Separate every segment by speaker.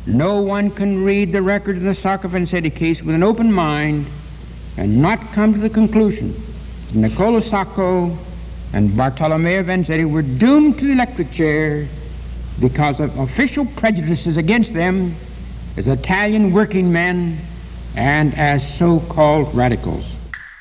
Speaker 1: No one can read the record of the Sacco Vanzetti case with an open mind and not come to the conclusion that Niccolo Sacco and Bartolomeo Vanzetti were doomed to the electric chair because of official prejudices against them as Italian working men and as so-called radicals.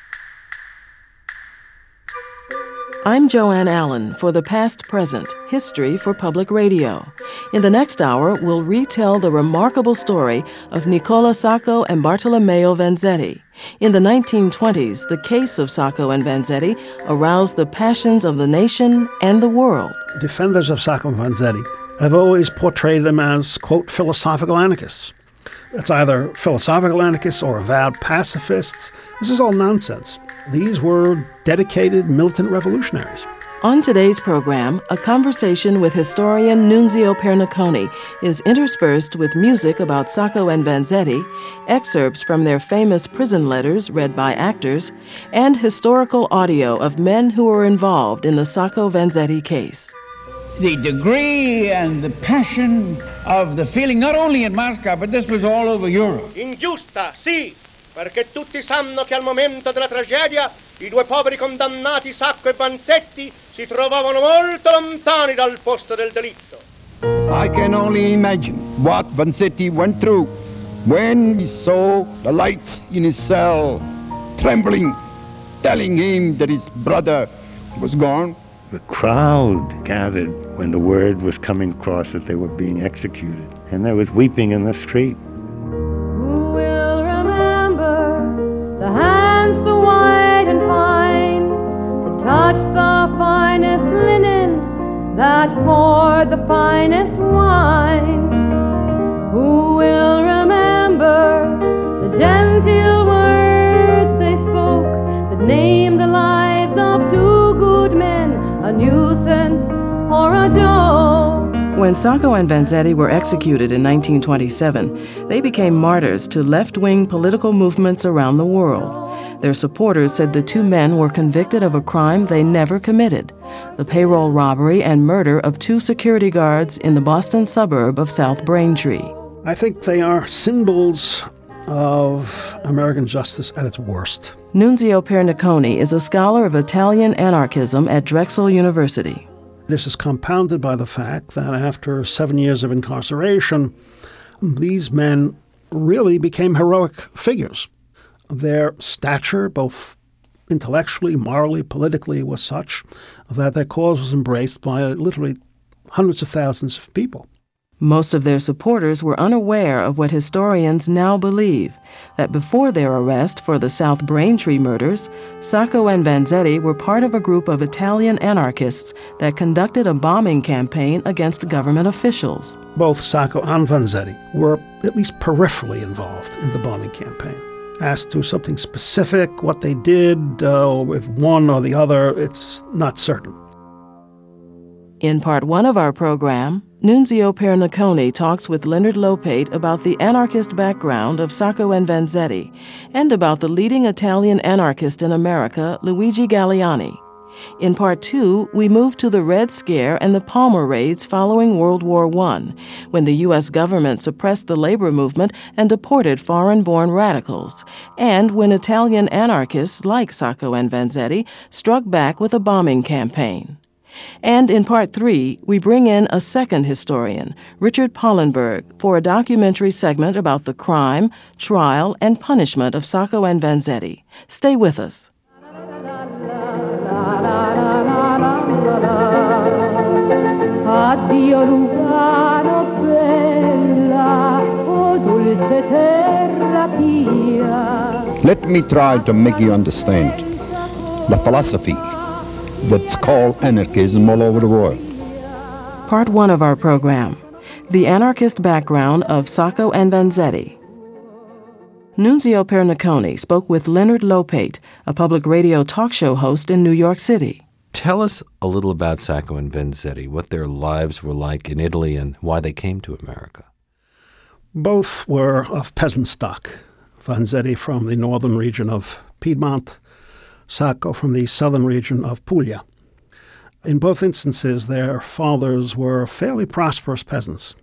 Speaker 2: I'm Joanne Allen for The Past Present, History for Public Radio. In the next hour, we'll retell the remarkable story of Niccolo Sacco and Bartolomeo Vanzetti. In the 1920s, the case of Sacco and Vanzetti aroused the passions of the nation and the world.
Speaker 3: Defenders of Sacco and Vanzetti have always portrayed them as, quote, philosophical anarchists. It's either philosophical anarchists or avowed pacifists. This is all nonsense. These were dedicated militant revolutionaries.
Speaker 2: On today's program, a conversation with historian Nunzio Perniconi is interspersed with music about Sacco and Vanzetti, excerpts from their famous prison letters read by actors, and historical audio of men who were involved in the Sacco-Vanzetti case.
Speaker 4: The degree and the passion of the feeling, not only in Moscow, but this was all over Europe.
Speaker 5: Ingiusta, sì, perché tutti sanno che al momento della tragedia i due poveri condannati Sacco e Vanzetti si trovavano molto lontani dal posto del delitto.
Speaker 6: I can only imagine what Vanzetti went through when he saw the lights in his cell, trembling, telling him that his brother was gone.
Speaker 7: The crowd gathered when the word was coming across that they were being executed, and there was weeping in the street.
Speaker 8: Who will remember the hands so white and fine that touched the finest linen, that poured the finest wine? Who will remember the genteel words they spoke that named the lives of two good men, a nuisance or a joke?
Speaker 2: When Sacco and Vanzetti were executed in 1927, they became martyrs to left-wing political movements around the world. Their supporters said the two men were convicted of a crime they never committed, the payroll robbery and murder of two security guards in the Boston suburb of South Braintree.
Speaker 3: I think they are symbols of American justice at its worst.
Speaker 2: Nunzio Perniconi is a scholar of Italian anarchism at Drexel University.
Speaker 3: This is compounded by the fact that after 7 years of incarceration, these men really became heroic figures. Their stature, both intellectually, morally, politically, was such that their cause was embraced by literally hundreds of thousands of people.
Speaker 2: Most of their supporters were unaware of what historians now believe, that before their arrest for the South Braintree murders, Sacco and Vanzetti were part of a group of Italian anarchists that conducted a bombing campaign against government officials.
Speaker 3: Both Sacco and Vanzetti were at least peripherally involved in the bombing campaign. As to something specific, what they did, with one or the other, it's not certain.
Speaker 2: In part one of our program, Nunzio Perniconi talks with Leonard Lopate about the anarchist background of Sacco and Vanzetti and about the leading Italian anarchist in America, Luigi Galleani. In part two, we move to the Red Scare and the Palmer raids following World War I, when the U.S. government suppressed the labor movement and deported foreign-born radicals, and when Italian anarchists like Sacco and Vanzetti struck back with a bombing campaign. And in part three, we bring in a second historian, Richard Pollenberg, for a documentary segment about the crime, trial, and punishment of Sacco and Vanzetti. Stay with us.
Speaker 8: Addio Lugano bella, o dolce terra pia.
Speaker 6: Let me try to make you understand the philosophy that's called anarchism all over the world.
Speaker 2: Part one of our program, the anarchist background of Sacco and Vanzetti. Nunzio Perniconi spoke with Leonard Lopate, a public radio talk show host in New York City.
Speaker 9: Tell us a little about Sacco and Vanzetti, what their lives were like in Italy and why they came to America.
Speaker 3: Both were of peasant stock. Vanzetti from the northern region of Piedmont, Sacco from the southern region of Puglia. In both instances, their fathers were fairly prosperous peasants.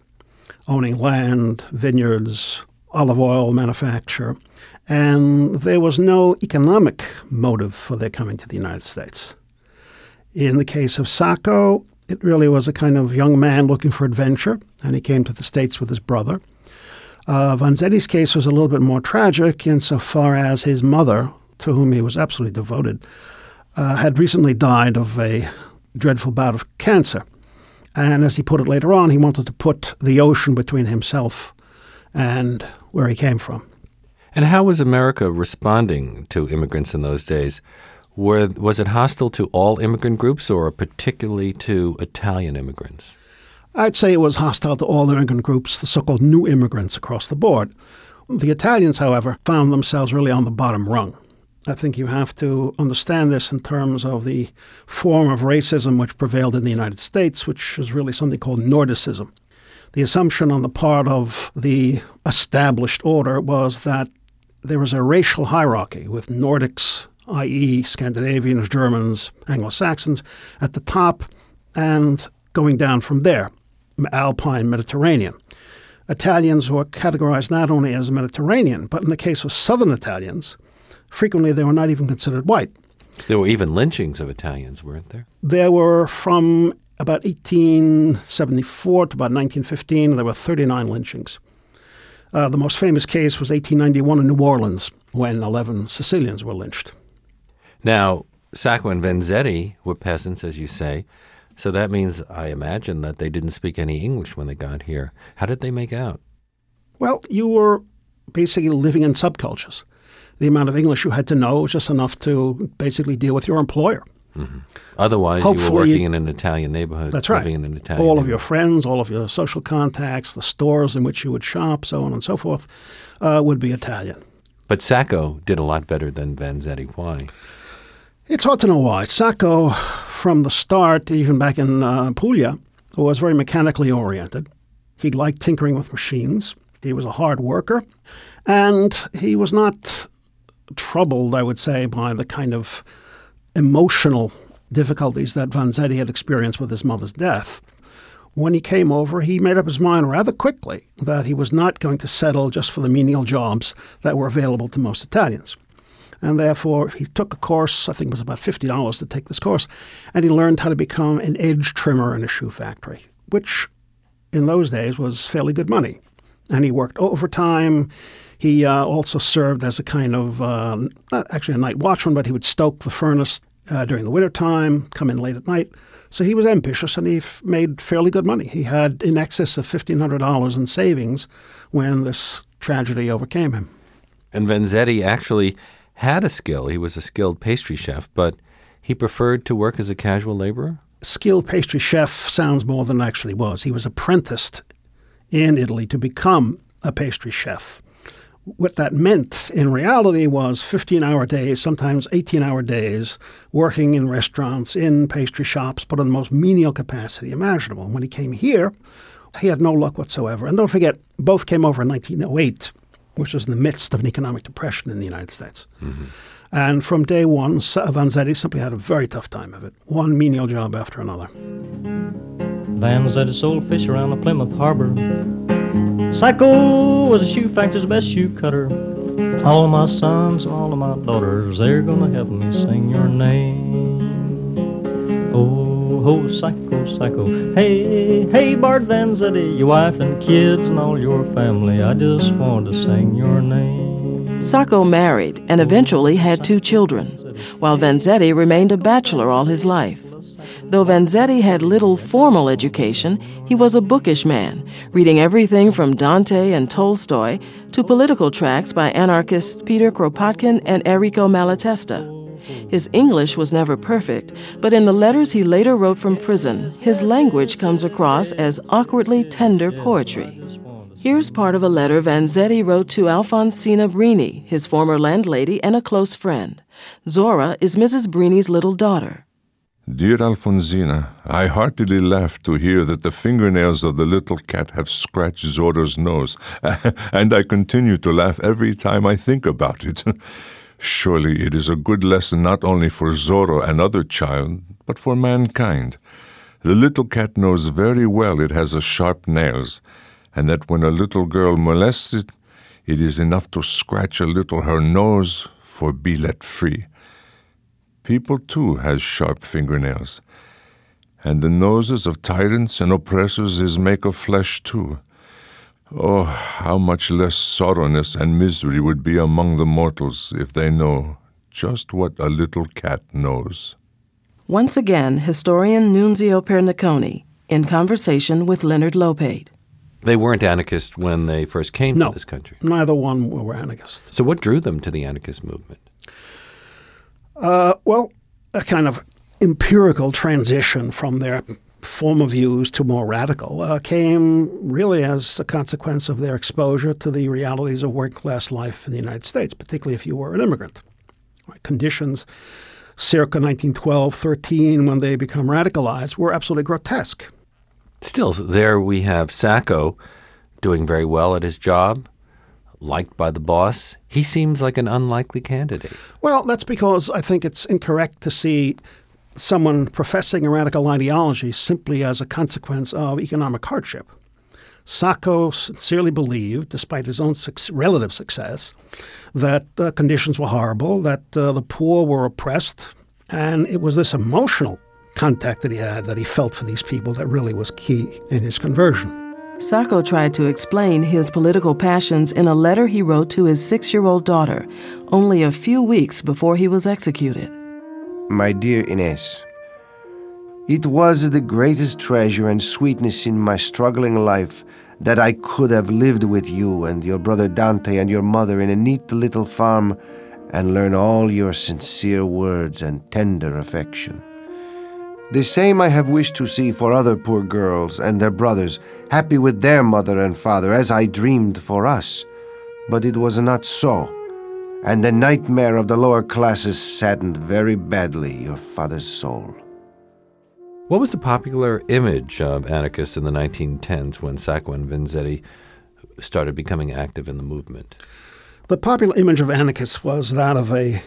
Speaker 3: owning land, vineyards, olive oil manufacture, and there was no economic motive for their coming to the United States. In the case of Sacco, it really was a kind of young man looking for adventure, and he came to the States with his brother. Vanzetti's case was a little bit more tragic insofar as his mother, to whom he was absolutely devoted, had recently died of a dreadful bout of cancer. And as he put it later on, he wanted to put the ocean between himself and where he came from.
Speaker 9: And how was America responding to immigrants in those days? Was it hostile to all immigrant groups or particularly to Italian immigrants?
Speaker 3: I'd say it was hostile to all immigrant groups, the so-called new immigrants across the board. The Italians, however, found themselves really on the bottom rung. I think you have to understand this in terms of the form of racism which prevailed in the United States, which is really something called Nordicism. The assumption on the part of the established order was that there was a racial hierarchy with Nordics, i.e. Scandinavians, Germans, Anglo-Saxons, at the top and going down from there, Alpine, Mediterranean. Italians were categorized not only as Mediterranean, but in the case of southern Italians, frequently they were not even considered white.
Speaker 9: There were even lynchings of Italians, weren't there?
Speaker 3: There were from about 1874 to about 1915, there were 39 lynchings. The most famous case was 1891 in New Orleans, when 11 Sicilians were lynched.
Speaker 9: Now, Sacco and Vanzetti were peasants, as you say, so that means, I imagine, that they didn't speak any English when they got here. How did they make out?
Speaker 3: Well, you were basically living in subcultures. The amount of English you had to know was just enough to basically deal with your employer.
Speaker 9: Mm-hmm. Otherwise, you were working in an Italian neighborhood.
Speaker 3: That's right.
Speaker 9: Living in an Italian
Speaker 3: all
Speaker 9: neighborhood.
Speaker 3: of your friends, all of your social contacts, the stores in which you would shop, so on and so forth, would be Italian.
Speaker 9: But Sacco did a lot better than Vanzetti. Why?
Speaker 3: It's hard to know why. Sacco, from the start, even back in Puglia, was very mechanically oriented. He liked tinkering with machines. He was a hard worker. And he was not troubled, I would say, by the kind of emotional difficulties that Vanzetti had experienced with his mother's death. When he came over, he made up his mind rather quickly that he was not going to settle just for the menial jobs that were available to most Italians. And therefore, he took a course, I think it was about $50 to take this course, and he learned how to become an edge trimmer in a shoe factory, which in those days was fairly good money. And he worked overtime. He also served as a kind of, not actually a night watchman, but he would stoke the furnace during the wintertime, come in late at night. So he was ambitious, and he made fairly good money. He had in excess of $1,500 in savings when this tragedy overcame him.
Speaker 9: And Vanzetti actually had a skill. He was a skilled pastry chef, but he preferred to work as a casual laborer?
Speaker 3: Skilled pastry chef sounds more than it actually was. He was apprenticed in Italy to become a pastry chef. What that meant in reality was 15-hour days, sometimes 18-hour days, working in restaurants, in pastry shops, but in the most menial capacity imaginable. And when he came here, he had no luck whatsoever. And don't forget, both came over in 1908, which was in the midst of an economic depression in the United States. Mm-hmm. And from day one, Vanzetti simply had a very tough time of it, one menial job after another.
Speaker 10: Vanzetti sold fish around the Plymouth Harbor. Sacco was a shoe factory's best shoe cutter. All of my sons and all of my daughters, they're gonna help me sing your name. Oh, ho, Sacco, Sacco. Hey, hey, Bart Vanzetti, your wife and kids and all your family, I just want to sing your name.
Speaker 2: Sacco married and eventually had 2 children, while Vanzetti remained a bachelor all his life. Though Vanzetti had little formal education, he was a bookish man, reading everything from Dante and Tolstoy to political tracts by anarchists Peter Kropotkin and Enrico Malatesta. His English was never perfect, but in the letters he later wrote from prison, his language comes across as awkwardly tender poetry. Here's part of a letter Vanzetti wrote to Alfonsina Brini, his former landlady and a close friend. Zora is Mrs. Brini's little daughter.
Speaker 11: Dear Alfonsina, I heartily laugh to hear that the fingernails of the little cat have scratched Zora's nose, and I continue to laugh every time I think about it. Surely it is a good lesson not only for Zora, another child, but for mankind. The little cat knows very well it has sharp nails, and that when a little girl molested, it is enough to scratch a little her nose for be let free. People, too, has sharp fingernails, and the noses of tyrants and oppressors is make of flesh, too. Oh, how much less sorrowness and misery would be among the mortals if they know just what a little cat knows.
Speaker 2: Once again, historian Nunzio Pernicone in conversation with Leonard Lopate.
Speaker 9: They weren't anarchists when they first came to this country.
Speaker 3: Neither one were anarchists.
Speaker 9: So what drew them to the anarchist movement?
Speaker 3: Well, a kind of empirical transition from their former views to more radical came really as a consequence of their exposure to the realities of working-class life in the United States, particularly if you were an immigrant. Conditions circa 1912-13, when they become radicalized, were absolutely grotesque.
Speaker 9: Still, there we have Sacco doing very well at his job, liked by the boss. He seems like an unlikely candidate.
Speaker 3: Well, that's because I think it's incorrect to see someone professing a radical ideology simply as a consequence of economic hardship. Sacco sincerely believed, despite his own relative success, that conditions were horrible, that the poor were oppressed, and it was this emotional contact that he had, that he felt for these people, that really was key in his conversion.
Speaker 2: Sacco tried to explain his political passions in a letter he wrote to his 6-year-old daughter, only a few weeks before he was executed.
Speaker 12: My dear Inés, it was the greatest treasure and sweetness in my struggling life that I could have lived with you and your brother Dante and your mother in a neat little farm and learn all your sincere words and tender affection. The same I have wished to see for other poor girls and their brothers, happy with their mother and father, as I dreamed for us. But it was not so, and the nightmare of the lower classes saddened very badly your father's soul.
Speaker 9: What was the popular image of anarchists in the 1910s when Sacco and Vanzetti started becoming active in the movement?
Speaker 3: The popular image of anarchists was that of a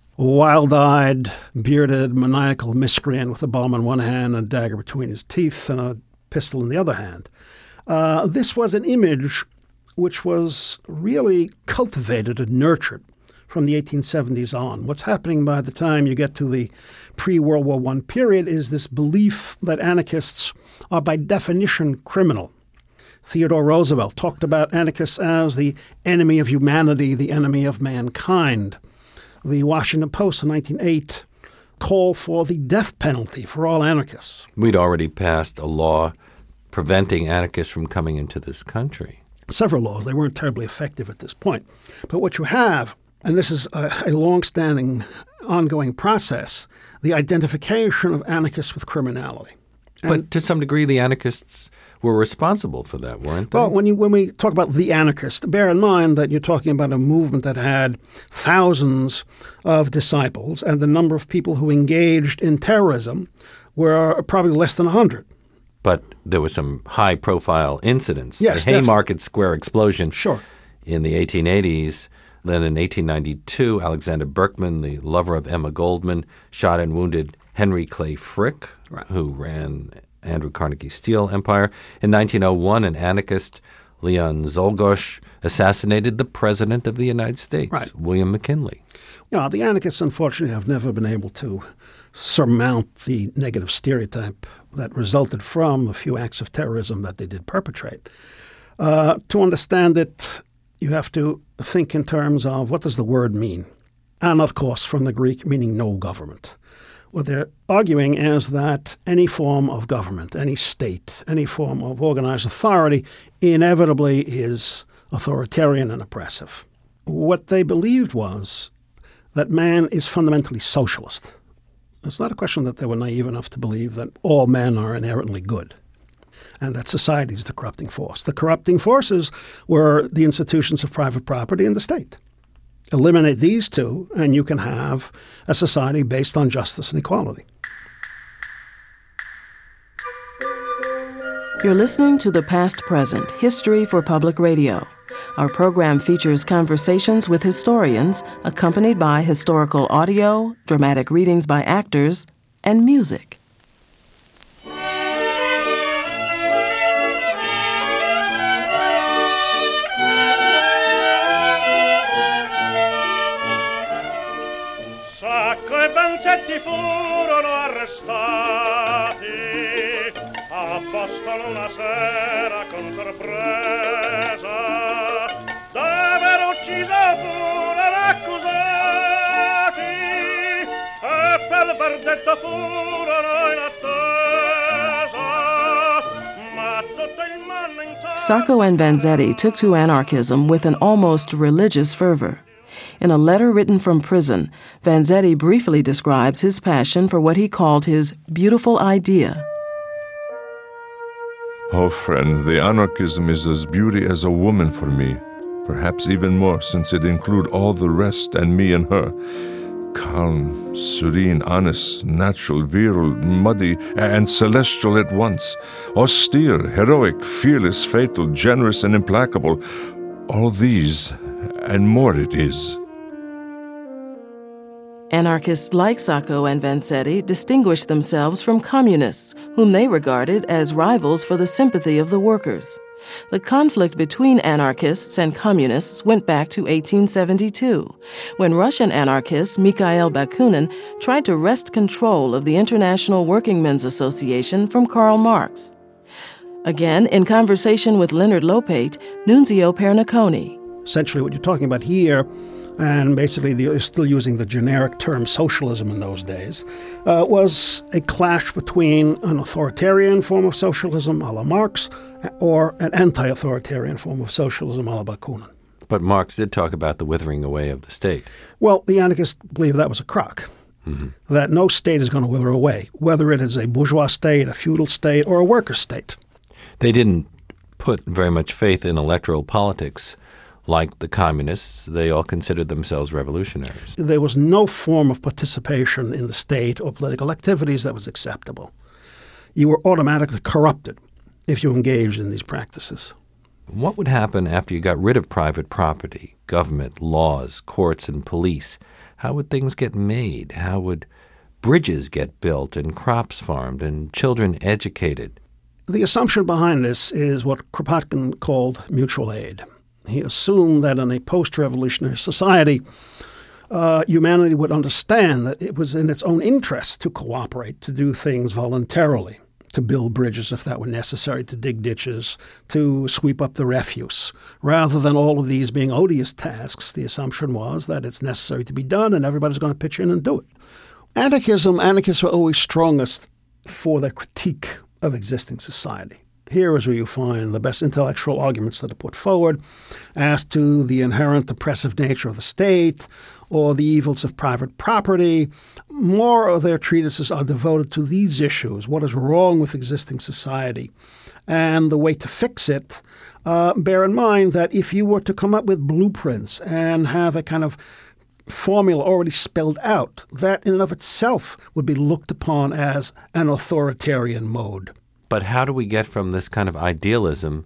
Speaker 3: wild-eyed, bearded, maniacal miscreant with a bomb in one hand and a dagger between his teeth and a pistol in the other hand. This was an image which was really cultivated and nurtured from the 1870s on. What's happening by the time you get to the pre-World War I period is this belief that anarchists are by definition criminal. Theodore Roosevelt talked about anarchists as the enemy of humanity, the enemy of mankind. The Washington Post in 1908 called for the death penalty for all anarchists.
Speaker 9: We'd already passed a law preventing anarchists from coming into this country.
Speaker 3: Several laws. They weren't terribly effective at this point. But what you have, and this is a long-standing, ongoing process, the identification of anarchists with criminality.
Speaker 9: But to some degree, the anarchists were responsible for that, weren't they?
Speaker 3: Well, when we talk about the anarchists, bear in mind that you're talking about a movement that had thousands of disciples, and the number of people who engaged in terrorism were probably less than 100.
Speaker 9: But there were some high-profile incidents.
Speaker 3: Yes,
Speaker 9: the Haymarket Square explosion
Speaker 3: Sure.
Speaker 9: in the 1880s. Then in 1892, Alexander Berkman, the lover of Emma Goldman, shot and wounded Henry Clay Frick, who ran Andrew Carnegie Steel Empire. In 1901, an anarchist, Leon Czolgosz, assassinated the President of the United States, William McKinley.
Speaker 3: Yeah, the anarchists, unfortunately, have never been able to surmount the negative stereotype that resulted from the few acts of terrorism that they did perpetrate. To understand it, you have to think in terms of what does the word mean? And, of course, from the Greek, meaning no government. What they're arguing is that any form of government, any state, any form of organized authority inevitably is authoritarian and oppressive. What they believed was that man is fundamentally socialist. It's not a question that they were naive enough to believe that all men are inherently good and that society is the corrupting force. The corrupting forces were the institutions of private property and the state. Eliminate these two, and you can have a society based on justice and equality.
Speaker 2: You're listening to The Past Present, History for Public Radio. Our program features conversations with historians, accompanied by historical audio, dramatic readings by actors, and music.
Speaker 5: furono arrestati a Boston una sera con sorpresa d'aver ucciso furono accusati e per verdetto furono in attesa, ma tutto il mondo in
Speaker 2: Sacco and Vanzetti took to anarchism with an almost religious fervor. In a letter written from prison, Vanzetti briefly describes his passion for what he called his beautiful idea.
Speaker 11: Oh, friend, the anarchism is as beauty as a woman for me, perhaps even more, since it include all the rest and me and her. Calm, serene, honest, natural, virile, muddy, and celestial at once. Austere, heroic, fearless, fatal, generous, and implacable. All these and more it is.
Speaker 2: Anarchists like Sacco and Vanzetti distinguished themselves from communists, whom they regarded as rivals for the sympathy of the workers. The conflict between anarchists and communists went back to 1872, when Russian anarchist Mikhail Bakunin tried to wrest control of the International Workingmen's Association from Karl Marx. Again, in conversation with Leonard Lopate, Nunzio Pernicone.
Speaker 3: Essentially what you're talking about here, and basically they're still using the generic term socialism in those days, was a clash between an authoritarian form of socialism a la Marx or an anti-authoritarian form of socialism a la Bakunin.
Speaker 9: But Marx did talk about the withering away of the state.
Speaker 3: Well, the anarchists believe that was a crock, that no state is going to wither away, whether it is a bourgeois state, a feudal state, or a worker state.
Speaker 9: They didn't put very much faith in electoral politics. Like the communists, they all considered themselves revolutionaries.
Speaker 3: There was no form of participation in the state or political activities that was acceptable. You were automatically corrupted if you engaged in these practices.
Speaker 9: What would happen after you got rid of private property, government, laws, courts, and police? How would things get made? How would bridges get built and crops farmed and children educated?
Speaker 3: The assumption behind this is what Kropotkin called mutual aid. He assumed that in a post-revolutionary society, humanity would understand that it was in its own interest to cooperate, to do things voluntarily, to build bridges if that were necessary, to dig ditches, to sweep up the refuse. Rather than all of these being odious tasks, the assumption was that it's necessary to be done and everybody's going to pitch in and do it. Anarchists were always strongest for their critique of existing society. Here is where you find the best intellectual arguments that are put forward as to the inherent oppressive nature of the state or the evils of private property. More of their treatises are devoted to these issues, what is wrong with existing society, and the way to fix it. Bear in mind that if you were to come up with blueprints and have a kind of formula already spelled out, that in and of itself would be looked upon as an authoritarian mode.
Speaker 9: But how do we get from this kind of idealism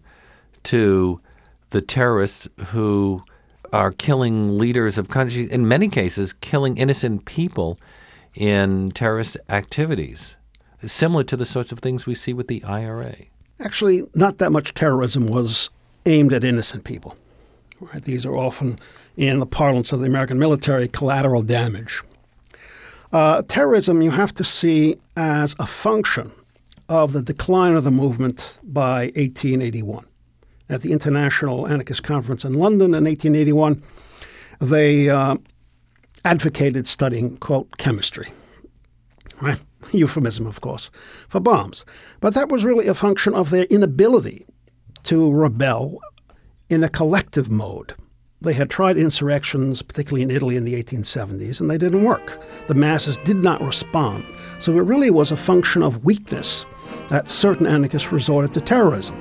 Speaker 9: to the terrorists who are killing leaders of countries, in many cases killing innocent people in terrorist activities, similar to the sorts of things we see with the IRA?
Speaker 3: Actually, not that much terrorism was aimed at innocent people. Right? These are often, in the parlance of the American military, collateral damage. Terrorism you have to see as a function of the decline of the movement by 1881. At the International Anarchist Conference in London in 1881, they advocated studying, quote, chemistry, right? Euphemism, of course, for bombs. But that was really a function of their inability to rebel in a collective mode. They had tried insurrections, particularly in Italy in the 1870s, and they didn't work. The masses did not respond. So it really was a function of weakness that certain anarchists resorted to terrorism.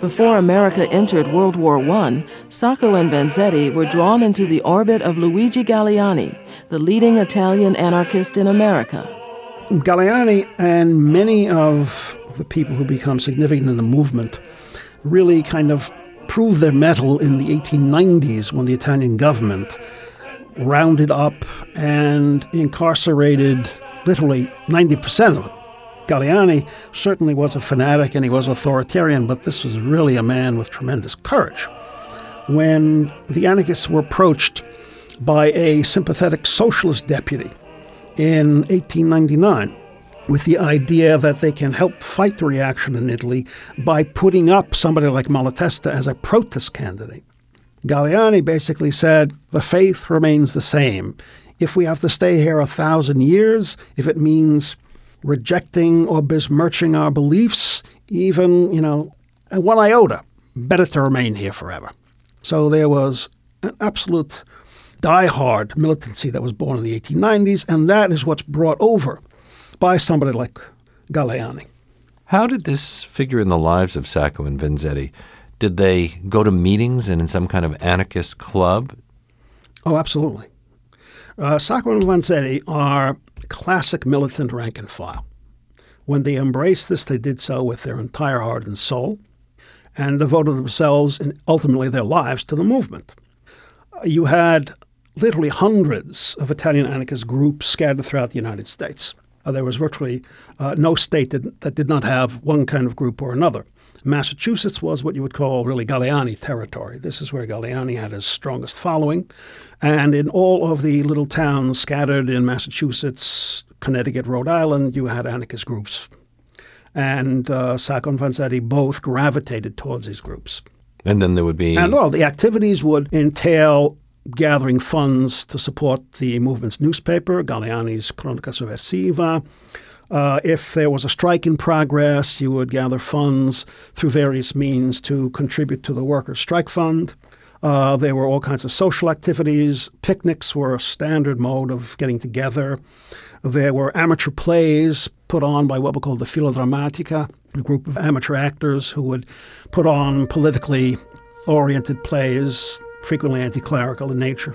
Speaker 2: Before America entered World War I, Sacco and Vanzetti were drawn into the orbit of Luigi Galleani, the leading Italian anarchist in America.
Speaker 3: Galleani and many of the people who become significant in the movement really kind of proved their mettle in the 1890s when the Italian government rounded up and incarcerated literally 90% of them. Galleani certainly was a fanatic and he was authoritarian, but this was really a man with tremendous courage. When the anarchists were approached by a sympathetic socialist deputy in 1899 with the idea that they can help fight the reaction in Italy by putting up somebody like Malatesta as a protest candidate, Galleani basically said, the faith remains the same. If we have to stay here 1,000 years, if it means rejecting or besmirching our beliefs, even, one iota, better to remain here forever. So there was an absolute die-hard militancy that was born in the 1890s, and that is what's brought over by somebody like Galleani.
Speaker 9: How did this figure in the lives of Sacco and Vanzetti? Did they go to meetings and in some kind of anarchist club?
Speaker 3: Oh, absolutely. Sacco and Vanzetti are classic militant rank and file. When they embraced this, they did so with their entire heart and soul, and devoted themselves and ultimately their lives to the movement. You had literally hundreds of Italian anarchist groups scattered throughout the United States. There was virtually no state that did not have one kind of group or another. Massachusetts was what you would call really Galleani territory. This is where Galleani had his strongest following. And in all of the little towns scattered in Massachusetts, Connecticut, Rhode Island, you had anarchist groups. And Sacco and Vanzetti both gravitated towards these groups.
Speaker 9: And then there would be...
Speaker 3: And the activities would entail gathering funds to support the movement's newspaper, Galleani's Cronaca Sovversiva. If there was a strike in progress, you would gather funds through various means to contribute to the Workers' Strike Fund. There were all kinds of social activities. Picnics were a standard mode of getting together. There were amateur plays put on by what we call the Fila Drammatica, a group of amateur actors who would put on politically oriented plays, frequently anti-clerical in nature.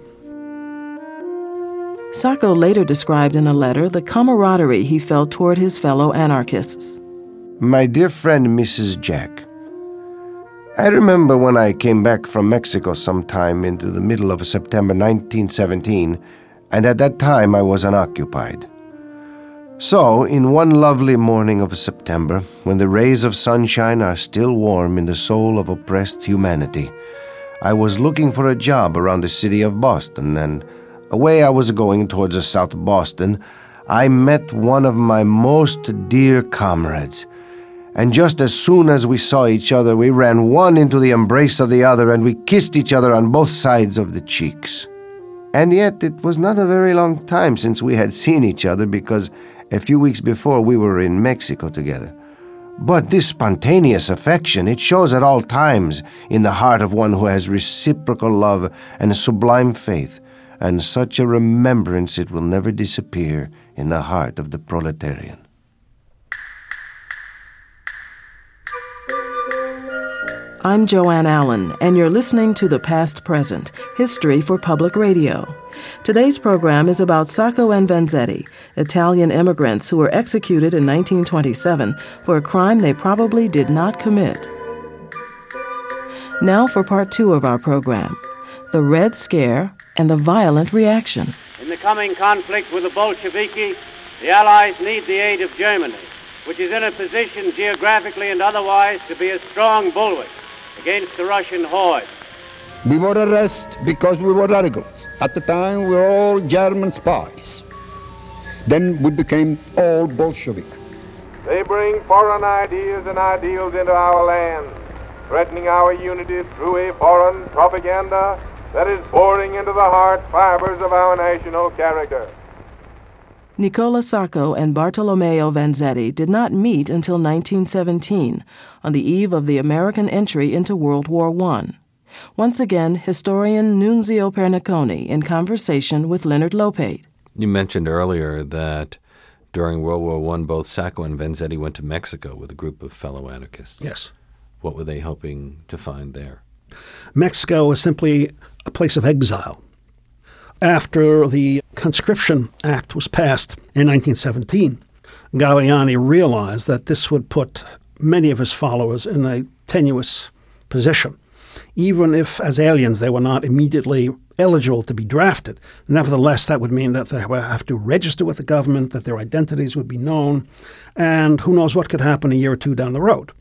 Speaker 2: Sacco later described in a letter the camaraderie he felt toward his fellow anarchists.
Speaker 12: My dear friend Mrs. Jack, I remember when I came back from Mexico sometime into the middle of September 1917, and at that time I was unoccupied. So, in one lovely morning of September, when the rays of sunshine are still warm in the soul of oppressed humanity, I was looking for a job around the city of Boston, and away I was going towards South Boston, I met one of my most dear comrades. And just as soon as we saw each other, we ran one into the embrace of the other, and we kissed each other on both sides of the cheeks. And yet it was not a very long time since we had seen each other, because a few weeks before we were in Mexico together. But this spontaneous affection, it shows at all times in the heart of one who has reciprocal love and sublime faith, and such a remembrance it will never disappear in the heart of the proletarian.
Speaker 2: I'm Joanne Allen, and you're listening to The Past Present, History for Public Radio. Today's program is about Sacco and Vanzetti, Italian immigrants who were executed in 1927 for a crime they probably did not commit. Now for part 2 of our program, the Red Scare and the violent reaction.
Speaker 13: In the coming conflict with the Bolsheviki, the Allies need the aid of Germany, which is in a position geographically and otherwise to be a strong bulwark against the Russian horde.
Speaker 6: We were arrested because we were radicals. At the time, we were all German spies. Then we became all Bolshevik.
Speaker 14: They bring foreign ideas and ideals into our land, threatening our unity through a foreign propaganda that is boring into the heart fibers of our national character.
Speaker 2: Nicola Sacco and Bartolomeo Vanzetti did not meet until 1917, on the eve of the American entry into World War I. Once again, historian Nunzio Perniconi in conversation with Leonard Lopate.
Speaker 9: You mentioned earlier that during World War I, both Sacco and Vanzetti went to Mexico with a group of fellow anarchists.
Speaker 3: Yes.
Speaker 9: What were they hoping to find there?
Speaker 3: Mexico was simply a place of exile. After the Conscription Act was passed in 1917, Galiani realized that this would put many of his followers in a tenuous position. Even if, as aliens, they were not immediately eligible to be drafted, nevertheless, that would mean that they would have to register with the government, that their identities would be known, and who knows what could happen a year or two down the road.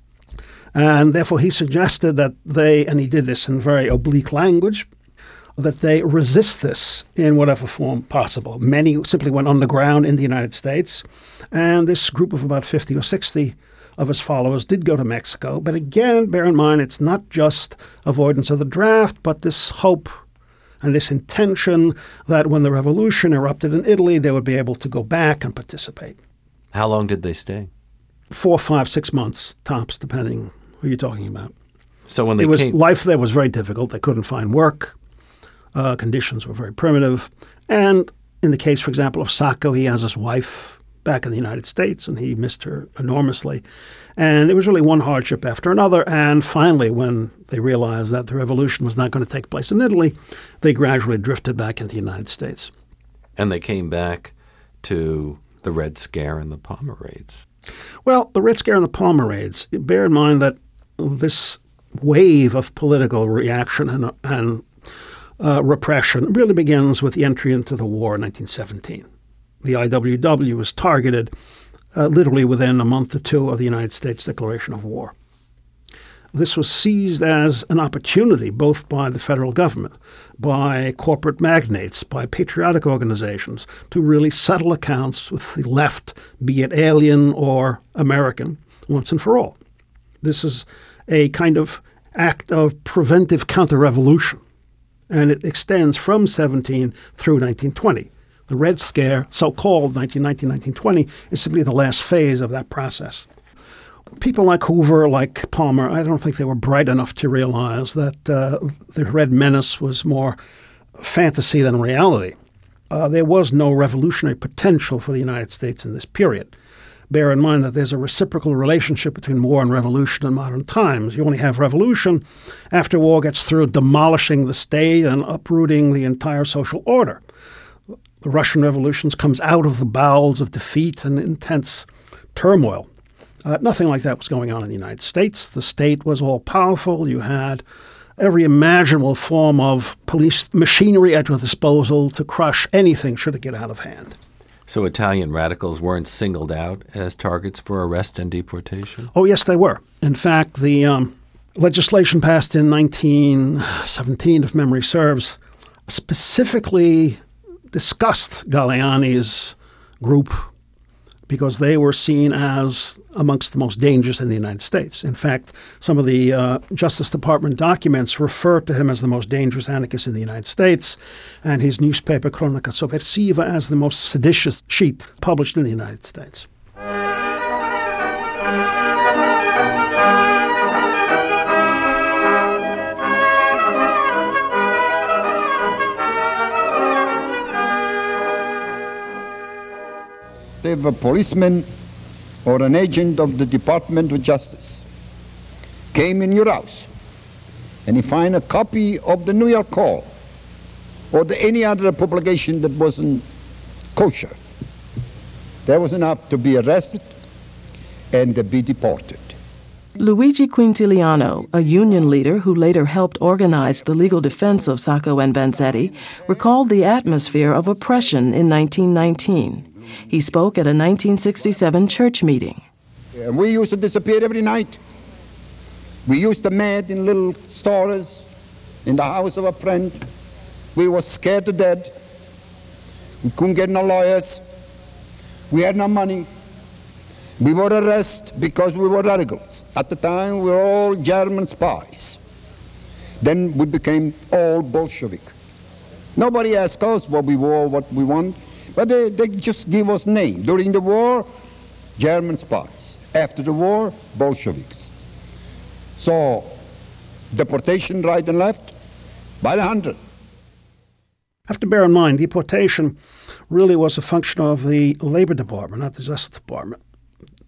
Speaker 3: And therefore, he suggested that they, and he did this in very oblique language, that they resist this in whatever form possible. Many simply went underground in the United States, and this group of about 50 or 60 of his followers did go to Mexico. But again, bear in mind, it's not just avoidance of the draft, but this hope and this intention that when the revolution erupted in Italy, they would be able to go back and participate.
Speaker 9: How long did they stay?
Speaker 3: 4, 5, 6 months tops, depending who you're talking about.
Speaker 9: So when they came,
Speaker 3: life there was very difficult. They couldn't find work. Conditions were very primitive. And in the case, for example, of Sacco, he has his wife back in the United States, and he missed her enormously. And it was really one hardship after another. And finally, when they realized that the revolution was not going to take place in Italy, they gradually drifted back into the United States.
Speaker 9: And they came back to the Red Scare and the Palmer Raids.
Speaker 3: Well, the Red Scare and the Palmer Raids, bear in mind that this wave of political reaction and repression really begins with the entry into the war in 1917. The IWW was targeted literally within a month or two of the United States declaration of war. This was seized as an opportunity both by the federal government, by corporate magnates, by patriotic organizations to really settle accounts with the left, be it alien or American, once and for all. This is a kind of act of preventive counter-revolution, and it extends from 17 through 1920. The Red Scare, so-called 1919-1920, is simply the last phase of that process. People like Hoover, like Palmer, I don't think they were bright enough to realize that the Red Menace was more fantasy than reality. There was no revolutionary potential for the United States in this period. Bear in mind that there's a reciprocal relationship between war and revolution in modern times. You only have revolution after war gets through demolishing the state and uprooting the entire social order. The Russian Revolution comes out of the bowels of defeat and intense turmoil. Nothing like that was going on in the United States. The state was all-powerful. You had every imaginable form of police machinery at your disposal to crush anything should it get out of hand.
Speaker 9: So Italian radicals weren't singled out as targets for arrest and deportation?
Speaker 3: Oh, yes, they were. In fact, the legislation passed in 1917, if memory serves, specifically discussed Galiani's group because they were seen as amongst the most dangerous in the United States. In fact, some of the Justice Department documents refer to him as the most dangerous anarchist in the United States, and his newspaper, Cronaca Sovversiva, as the most seditious sheet published in the United States.
Speaker 6: If a policeman or an agent of the Department of Justice came in your house and he find a copy of the New York Call or any other publication that wasn't kosher, that was enough to be arrested and to be deported.
Speaker 2: Luigi Quintiliano, a union leader who later helped organize the legal defense of Sacco and Vanzetti, recalled the atmosphere of oppression in 1919. He spoke at a 1967 church meeting.
Speaker 6: And we used to disappear every night. We used to meet in little stores in the house of a friend. We were scared to death. We couldn't get no lawyers. We had no money. We were arrested because we were radicals. At the time, we were all German spies. Then we became all Bolshevik. Nobody asked us what we were, what we want. But they just give us name. During the war, German spies. After the war, Bolsheviks. So, deportation right and left, by the hundred.
Speaker 3: Have to bear in mind, deportation really was a function of the Labor Department, not the Justice Department.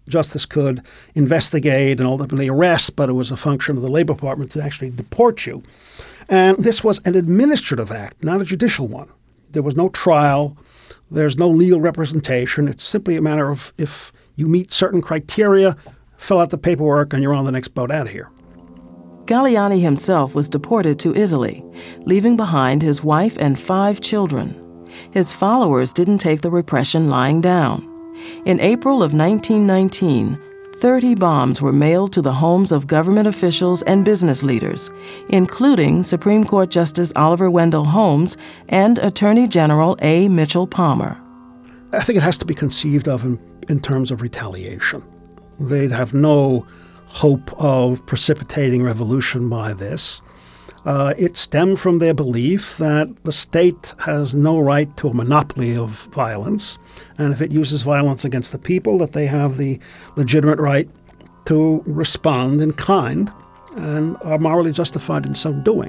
Speaker 3: justice could investigate and ultimately arrest, but it was a function of the Labor Department to actually deport you. And this was an administrative act, not a judicial one. There was no trial. There's no legal representation. It's simply a matter of if you meet certain criteria, fill out the paperwork, and you're on the next boat out of here.
Speaker 2: Galliani himself was deported to Italy, leaving behind his wife and 5 children. His followers didn't take the repression lying down. In April of 1919, 30 bombs were mailed to the homes of government officials and business leaders, including Supreme Court Justice Oliver Wendell Holmes and Attorney General A. Mitchell Palmer.
Speaker 3: I think it has to be conceived of in terms of retaliation. They'd have no hope of precipitating revolution by this. It stemmed from their belief that the state has no right to a monopoly of violence, and if it uses violence against the people, that they have the legitimate right to respond in kind and are morally justified in so doing.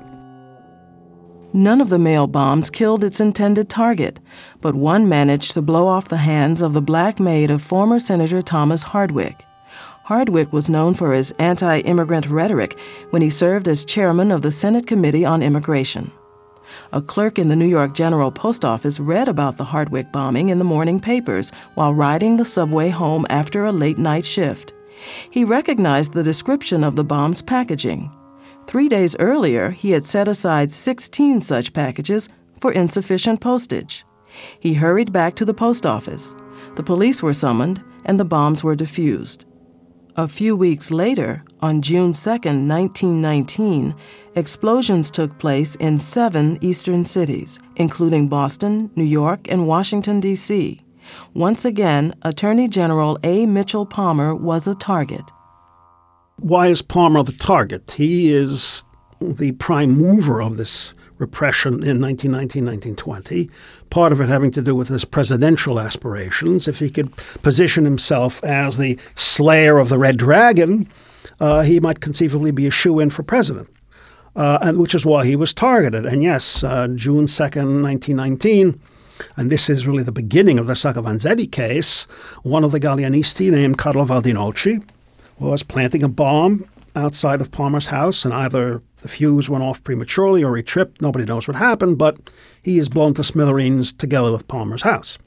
Speaker 2: None of the mail bombs killed its intended target, but one managed to blow off the hands of the black maid of former Senator Thomas Hardwick. Hardwick was known for his anti-immigrant rhetoric when he served as chairman of the Senate Committee on Immigration. A clerk in the New York General Post Office read about the Hardwick bombing in the morning papers while riding the subway home after a late-night shift. He recognized the description of the bomb's packaging. 3 days earlier, he had set aside 16 such packages for insufficient postage. He hurried back to the post office. The police were summoned, and the bombs were defused. A few weeks later, on June 2, 1919, explosions took place in 7 eastern cities, including Boston, New York, and Washington, D.C. Once again, Attorney General A. Mitchell Palmer was a target.
Speaker 3: Why is Palmer the target? He is the prime mover of this repression in 1919-1920, part of it having to do with his presidential aspirations. If he could position himself as the slayer of the Red Dragon, he might conceivably be a shoo-in for president, and which is why he was targeted. And yes, June 2nd, 1919, and this is really the beginning of the Sacco Vanzetti case, one of the Gallianisti named Carlo Valdinocci was planting a bomb outside of Palmer's house, and either the fuse went off prematurely or he tripped. Nobody knows what happened, but he is blown to smithereens together with Palmer's house.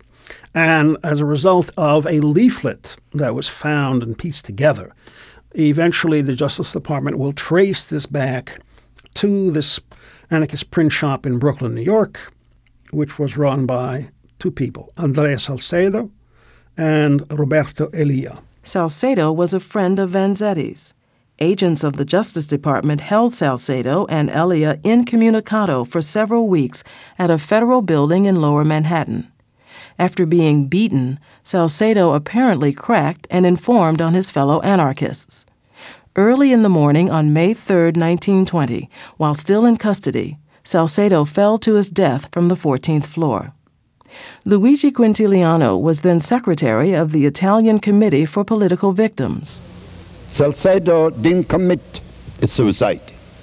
Speaker 3: And as a result of a leaflet that was found and pieced together, eventually the Justice Department will trace this back to this anarchist print shop in Brooklyn, New York, which was run by 2 people, Andrea Salcedo and Roberto Elia.
Speaker 2: Salcedo was a friend of Vanzetti's. Agents of the Justice Department held Salcedo and Elia incommunicado for several weeks at a federal building in Lower Manhattan. After being beaten, Salcedo apparently cracked and informed on his fellow anarchists. Early in the morning on May 3, 1920, while still in custody, Salcedo fell to his death from the 14th floor. Luigi Quintiliano was then secretary of the Italian Committee for Political Victims.
Speaker 6: Salcedo didn't commit a suicide.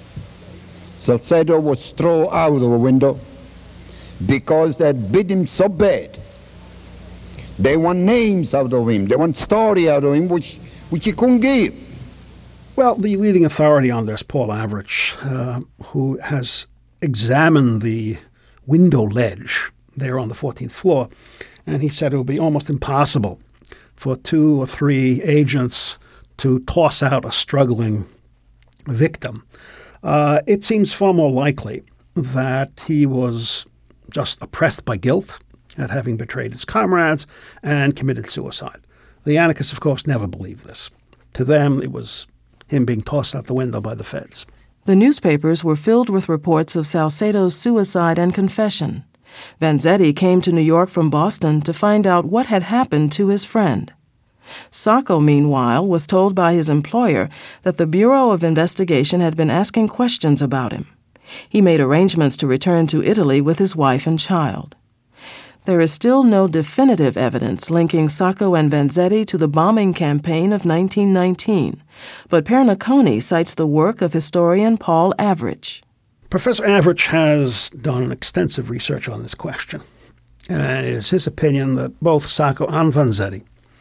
Speaker 6: Salcedo was thrown out of a window because they had beat him so bad. They want names out of him. They want story out of him which he couldn't give.
Speaker 3: Well, the leading authority on this, Paul Avrich, who has examined the window ledge there on the 14th floor, and he said it would be almost impossible for 2 or 3 agents to toss out a struggling victim. It seems far more likely that he was just oppressed by guilt at having betrayed his comrades and committed suicide. The anarchists, of course, never believed this. To them, it was him being tossed out the window by the feds.
Speaker 2: The newspapers were filled with reports of Salcedo's suicide and confession. Vanzetti came to New York from Boston to find out what had happened to his friend. Sacco, meanwhile, was told by his employer that the Bureau of Investigation had been asking questions about him. He made arrangements to return to Italy with his wife and child. There is still no definitive evidence linking Sacco and Vanzetti to the bombing campaign of 1919, but Pernaconi cites the work of historian Paul Avrich.
Speaker 3: Professor Avrich has done extensive research on this question, and it is his opinion that both Sacco and Vanzetti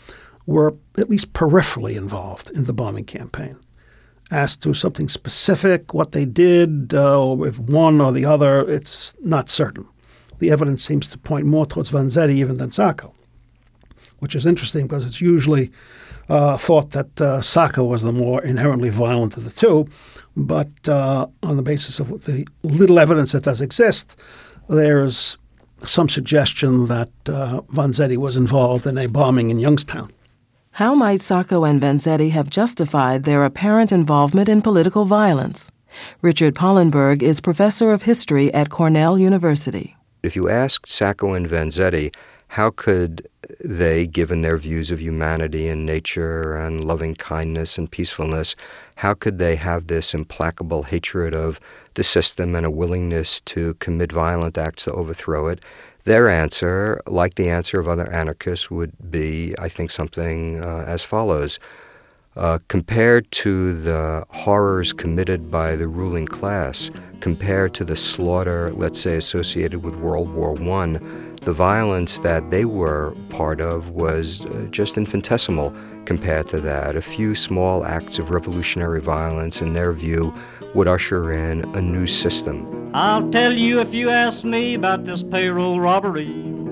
Speaker 3: were at least peripherally involved in the bombing campaign. As to something specific, what they did, or if one or the other, it's not certain. The evidence seems to point more towards Vanzetti even than Sacco, which is interesting because it's usually thought that Sacco was the more inherently violent of the two. But on the basis of the little evidence that does exist, there's some suggestion that Vanzetti was involved in a bombing in Youngstown.
Speaker 2: How might Sacco and Vanzetti have justified their apparent involvement in political violence? Richard Pollenberg is professor of history at Cornell University.
Speaker 15: If you asked Sacco and Vanzetti, how could they, given their views of humanity and nature and loving kindness and peacefulness, how could they have this implacable hatred of the system and a willingness to commit violent acts to overthrow it? Their answer, like the answer of other anarchists, would be, I think, something as follows. Compared to the horrors committed by the ruling class, compared to the slaughter, let's say, associated with World War I, the violence that they were part of was just infinitesimal compared to that. A few small acts of revolutionary violence, in their view, would usher in a new system.
Speaker 10: I'll tell you if you ask me about this payroll robbery.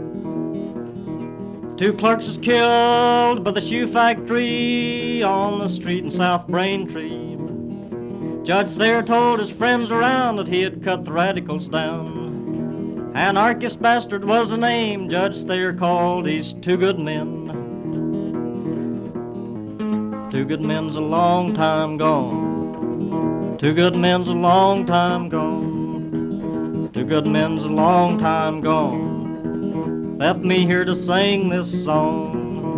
Speaker 10: 2 clerks is killed by the shoe factory on the street in South Braintree. Judge Thayer told his friends around that he had cut the radicals down. Anarchist bastard was the name Judge Thayer called these 2 good men. 2 good men's a long time gone. 2 good men's a long time gone. 2 good men's a long time gone. Left me here to sing this song.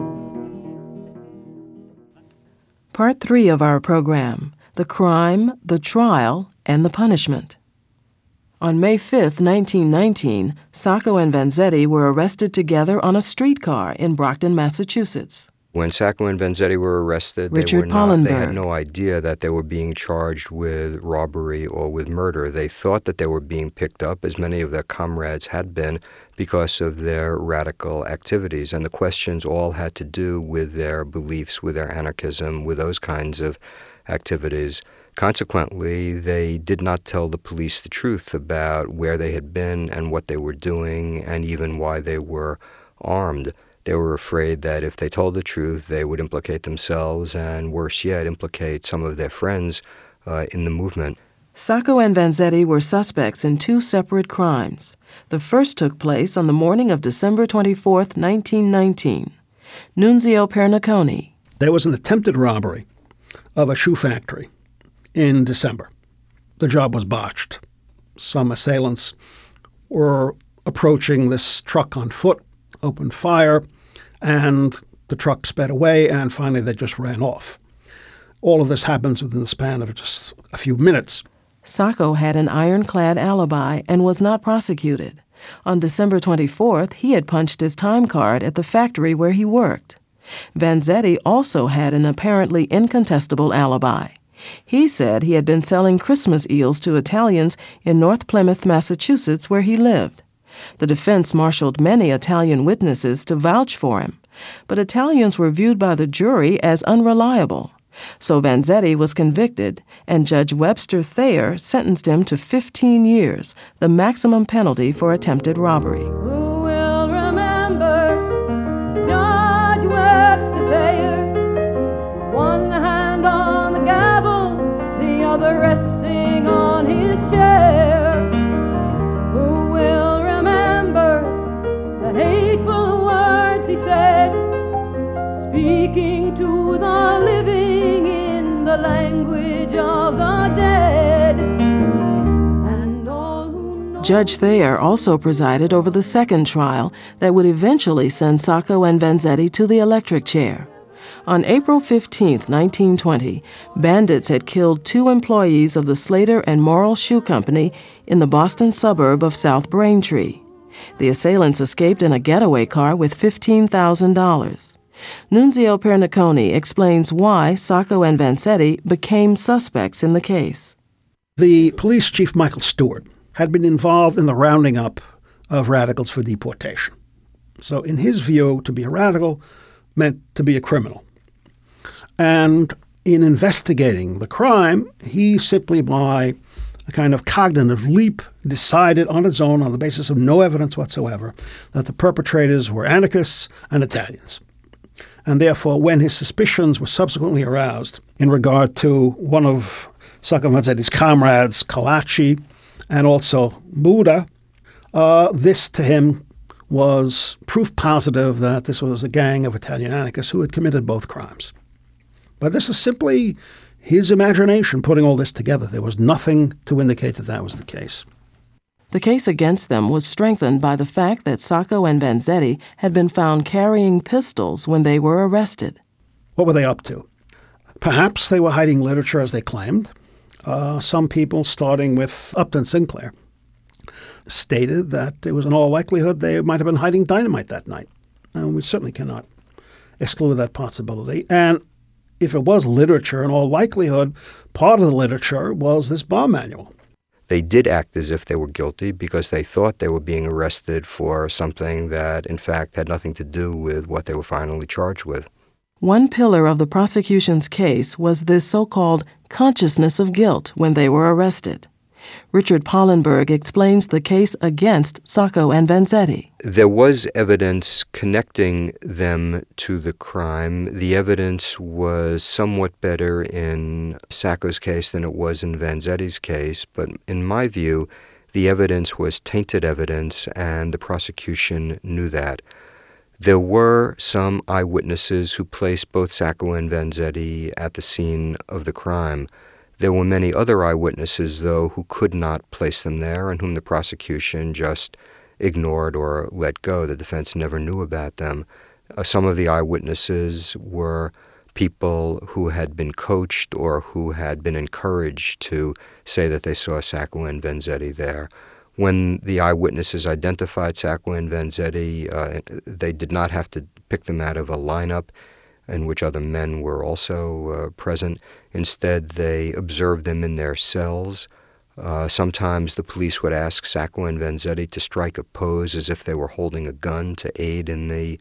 Speaker 2: Part 3 of our program, The Crime, the Trial, and the Punishment. On May 5, 1919, Sacco and Vanzetti were arrested together on a streetcar in Brockton, Massachusetts.
Speaker 15: When Sacco and Vanzetti were arrested, they had no idea that they were being charged with robbery or with murder. They thought that they were being picked up, as many of their comrades had been, because of their radical activities. And the questions all had to do with their beliefs, with their anarchism, with those kinds of activities. Consequently, they did not tell the police the truth about where they had been and what they were doing and even why they were armed. They were afraid that if they told the truth, they would implicate themselves and, worse yet, implicate some of their friends in the movement.
Speaker 2: Sacco and Vanzetti were suspects in 2 separate crimes. The first took place on the morning of December 24, 1919. Nunzio Pernicone.
Speaker 3: There was an attempted robbery of a shoe factory in December. The job was botched. Some assailants were approaching this truck on foot, opened fire, and the truck sped away, and finally they just ran off. All of this happens within the span of just a few minutes.
Speaker 2: Sacco had an ironclad alibi and was not prosecuted. On December 24th, he had punched his time card at the factory where he worked. Vanzetti also had an apparently incontestable alibi. He said he had been selling Christmas eels to Italians in North Plymouth, Massachusetts, where he lived. The defense marshaled many Italian witnesses to vouch for him, but Italians were viewed by the jury as unreliable. So Vanzetti was convicted, and Judge Webster Thayer sentenced him to 15 years, the maximum penalty for attempted robbery.
Speaker 8: Who will remember Judge Webster Thayer? One hand on the gavel, the other resting on his chair. Who will remember the hateful words he said, speaking to the living in the language of the dead? And all who know.
Speaker 2: Judge Thayer also presided over the second trial that would eventually send Sacco and Vanzetti to the electric chair. On April 15, 1920, bandits had killed 2 employees of the Slater and Morrill Shoe Company in the Boston suburb of South Braintree. The assailants escaped in a getaway car with $15,000. Nunzio Pernicone explains why Sacco and Vanzetti became suspects in the case.
Speaker 3: The police chief, Michael Stewart, had been involved in the rounding up of radicals for deportation. So in his view, to be a radical, meant to be a criminal. And in investigating the crime, he simply by a kind of cognitive leap decided on its own, on the basis of no evidence whatsoever, that the perpetrators were anarchists and Italians. And therefore, when his suspicions were subsequently aroused in regard to one of Sacco Vanzetti's comrades, Colacci, and also Buda, this to him was proof positive that this was a gang of Italian anarchists who had committed both crimes. But this is simply his imagination putting all this together. There was nothing to indicate that that was the case.
Speaker 2: The case against them was strengthened by the fact that Sacco and Vanzetti had been found carrying pistols when they were arrested.
Speaker 3: What were they up to? Perhaps they were hiding literature, as they claimed. Some people, starting with Upton Sinclair, stated that it was in all likelihood they might have been hiding dynamite that night. And we certainly cannot exclude that possibility. And if it was literature, in all likelihood, part of the literature was this bomb manual.
Speaker 15: They did act as if they were guilty because they thought they were being arrested for something that, in fact, had nothing to do with what they were finally charged with.
Speaker 2: One pillar of the prosecution's case was this so-called consciousness of guilt when they were arrested. Richard Pollenberg explains the case against Sacco and Vanzetti.
Speaker 15: There was evidence connecting them to the crime. The evidence was somewhat better in Sacco's case than it was in Vanzetti's case, but in my view, the evidence was tainted evidence, and the prosecution knew that. There were some eyewitnesses who placed both Sacco and Vanzetti at the scene of the crime. There were many other eyewitnesses, though, who could not place them there and whom the prosecution just ignored or let go. The defense never knew about them. Some of the eyewitnesses were people who had been coached or who had been encouraged to say that they saw Sacco and Vanzetti there. When the eyewitnesses identified Sacco and Vanzetti, they did not have to pick them out of a lineup in which other men were also present. Instead, they observed them in their cells. Sometimes the police would ask Sacco and Vanzetti to strike a pose as if they were holding a gun to aid in the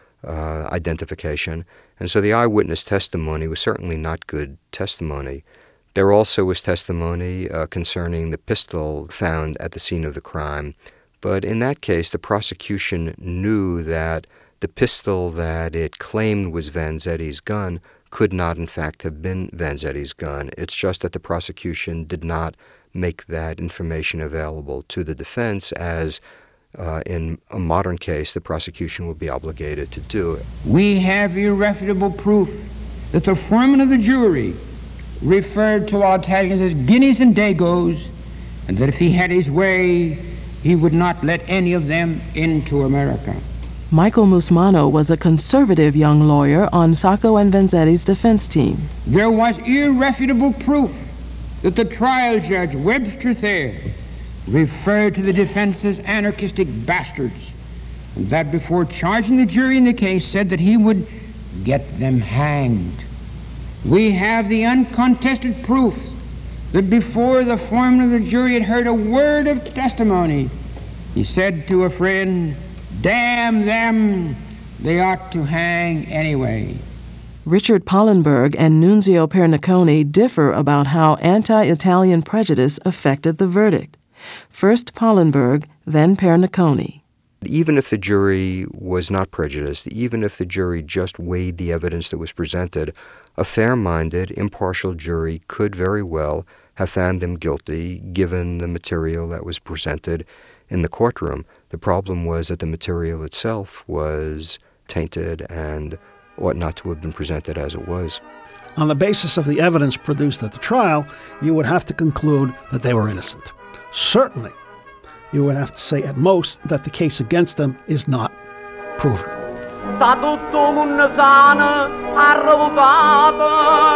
Speaker 15: identification. And so the eyewitness testimony was certainly not good testimony. There also was testimony concerning the pistol found at the scene of the crime. But in that case, the prosecution knew that the pistol that it claimed was Vanzetti's gun could not, in fact, have been Vanzetti's gun. It's just that the prosecution did not make that information available to the defense, as in a modern case, the prosecution would be obligated to do.
Speaker 1: We have irrefutable proof that the foreman of the jury referred to all Italians as guineas and dagos, and that if he had his way, he would not let any of them into America.
Speaker 2: Michael Musmano was a conservative young lawyer on Sacco and Vanzetti's defense team.
Speaker 1: There was irrefutable proof that the trial judge, Webster Thayer, referred to the defense as anarchistic bastards, and that before charging the jury in the case said that he would get them hanged. We have the uncontested proof that before the foreman of the jury had heard a word of testimony, he said to a friend, "Damn them, they ought to hang anyway."
Speaker 2: Richard Pollenberg and Nunzio Pernicone differ about how anti-Italian prejudice affected the verdict. First Pollenberg, then Pernicone.
Speaker 15: Even if the jury was not prejudiced, even if the jury just weighed the evidence that was presented, a fair-minded, impartial jury could very well have found them guilty given the material that was presented in the courtroom. The problem was that the material itself was tainted and ought not to have been presented as it was.
Speaker 3: On the basis of the evidence produced at the trial, you would have to conclude that they were innocent. Certainly, you would have to say at most that the case against them is not proven.
Speaker 16: Sta tutto munnesano arrovato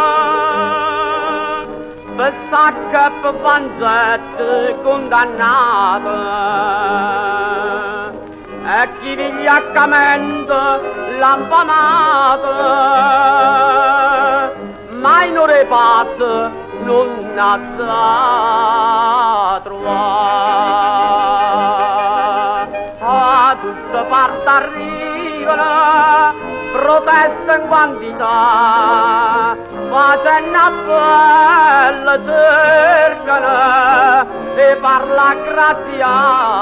Speaker 16: per Sacco e per Vanzetti condannato e chi vigliaccamente l'ha infamato mai non ripazzo non ha trovare a tutte parti arrivano protesta in quantità, facendo appello cercano e parla grazia.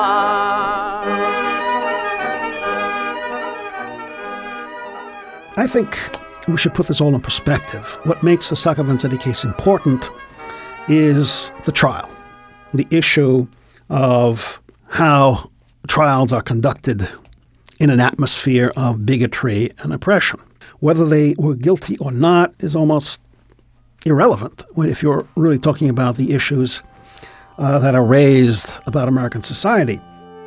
Speaker 3: I think we should put this all in perspective. What makes the Sacco Vanzetti case important is the trial, the issue of how trials are conducted in an atmosphere of bigotry and oppression. Whether they were guilty or not is almost irrelevant if you're really talking about the issues that are raised about American society.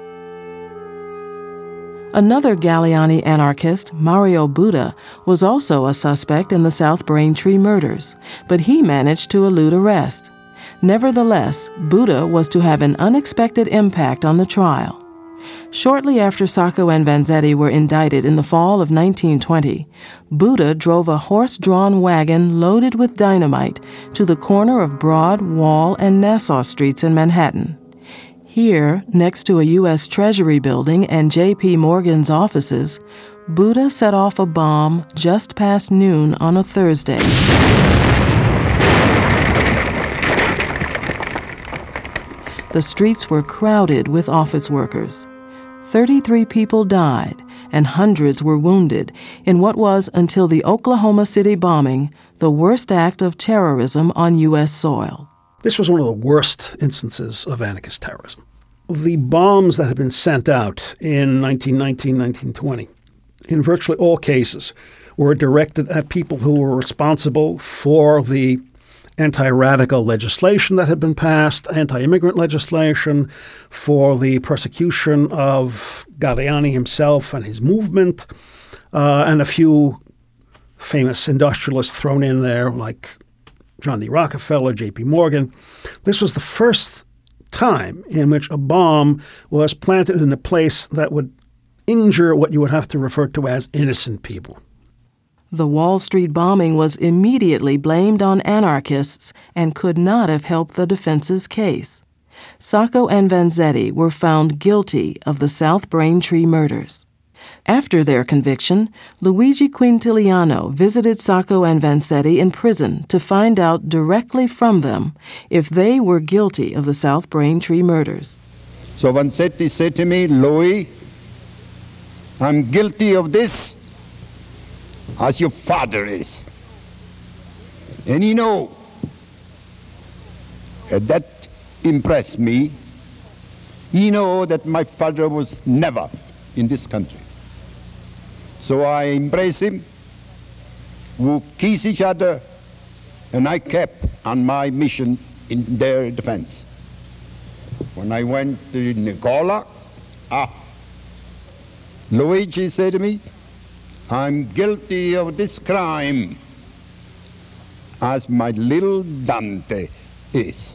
Speaker 2: Another Galliani anarchist, Mario Buda, was also a suspect in the South Braintree murders, but he managed to elude arrest. Nevertheless, Buda was to have an unexpected impact on the trial. Shortly after Sacco and Vanzetti were indicted in the fall of 1920, Buda drove a horse-drawn wagon loaded with dynamite to the corner of Broad, Wall, and Nassau Streets in Manhattan. Here, next to a U.S. Treasury building and J.P. Morgan's offices, Buda set off a bomb just past noon on a Thursday. The streets were crowded with office workers. 33 people died and hundreds were wounded in what was, until the Oklahoma City bombing, the worst act of terrorism on U.S. soil.
Speaker 3: This was one of the worst instances of anarchist terrorism. The bombs that had been sent out in 1919, 1920, in virtually all cases, were directed at people who were responsible for the anti-radical legislation that had been passed, anti-immigrant legislation, for the persecution of Galliani himself and his movement, and a few famous industrialists thrown in there like John D. Rockefeller, J.P. Morgan. This was the first time in which a bomb was planted in a place that would injure what you would have to refer to as innocent people.
Speaker 2: The Wall Street bombing was immediately blamed on anarchists and could not have helped the defense's case. Sacco and Vanzetti were found guilty of the South Braintree murders. After their conviction, Luigi Quintiliano visited Sacco and Vanzetti in prison to find out directly from them if they were guilty of the South Braintree murders.
Speaker 6: So Vanzetti said to me, "Louis, I'm guilty of this as your father is." And you know, that impressed me. You know that my father was never in this country. So I embraced him, we kissed each other, and I kept on my mission in their defense. When I went to Nicola, Luigi said to me, "I'm guilty of this crime as my little Dante is."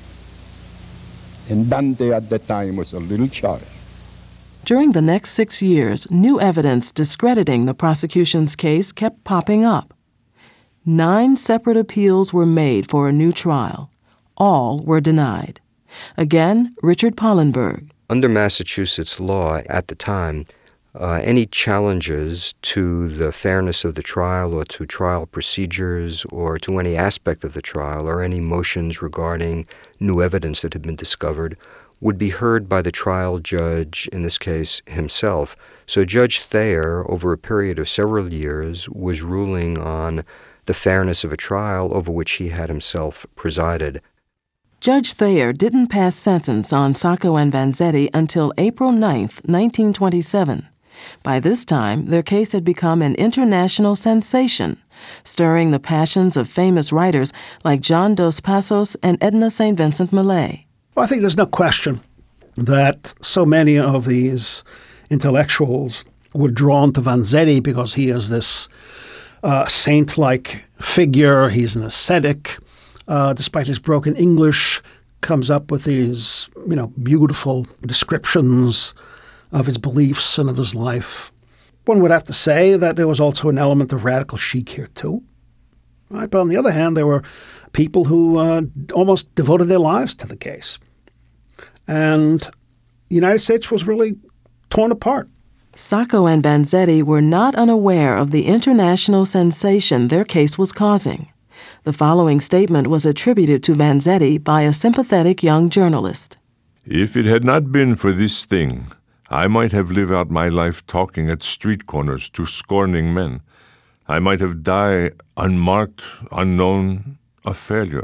Speaker 6: And Dante at that time was a little child.
Speaker 2: During the next 6 years, new evidence discrediting the prosecution's case kept popping up. 9 separate appeals were made for a new trial. All were denied. Again, Richard Pollenberg.
Speaker 15: Under Massachusetts law at the time, any challenges to the fairness of the trial or to trial procedures or to any aspect of the trial or any motions regarding new evidence that had been discovered would be heard by the trial judge, in this case himself. So Judge Thayer, over a period of several years, was ruling on the fairness of a trial over which he had himself presided.
Speaker 2: Judge Thayer didn't pass sentence on Sacco and Vanzetti until April 9, 1927. By this time, their case had become an international sensation, stirring the passions of famous writers like John Dos Passos and Edna St. Vincent Millay.
Speaker 3: Well, I think there's no question that so many of these intellectuals were drawn to Vanzetti because he is this saint-like figure. He's an ascetic. Despite his broken English, comes up with these, beautiful descriptions of his beliefs and of his life. One would have to say that there was also an element of radical chic here too. Right? But on the other hand, there were people who almost devoted their lives to the case. And the United States was really torn apart
Speaker 2: Sacco and Vanzetti were not unaware of the international sensation their case was causing. The following statement was attributed to Vanzetti by a sympathetic young journalist.
Speaker 11: If it had not been for this thing, I might have lived out my life talking at street corners to scorning men. I might have died unmarked, unknown, a failure.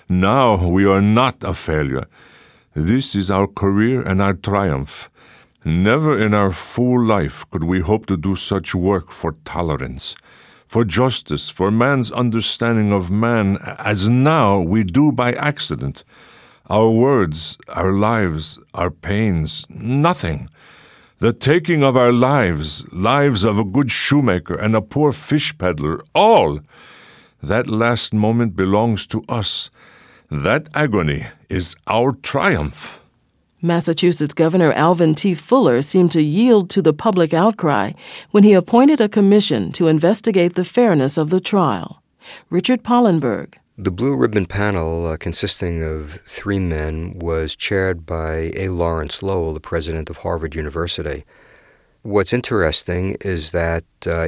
Speaker 11: Now we are not a failure. This is our career and our triumph. Never in our full life could we hope to do such work for tolerance, for justice, for man's understanding of man, as now we do by accident. Our words, our lives, our pains, nothing. The taking of our lives, lives of a good shoemaker and a poor fish peddler, all. That last moment belongs to us. That agony is our triumph.
Speaker 2: Massachusetts Governor Alvin T. Fuller seemed to yield to the public outcry when he appointed a commission to investigate the fairness of the trial. Richard Pollenberg.
Speaker 15: The Blue Ribbon panel, consisting of 3 men, was chaired by A. Lawrence Lowell, the president of Harvard University. What's interesting is that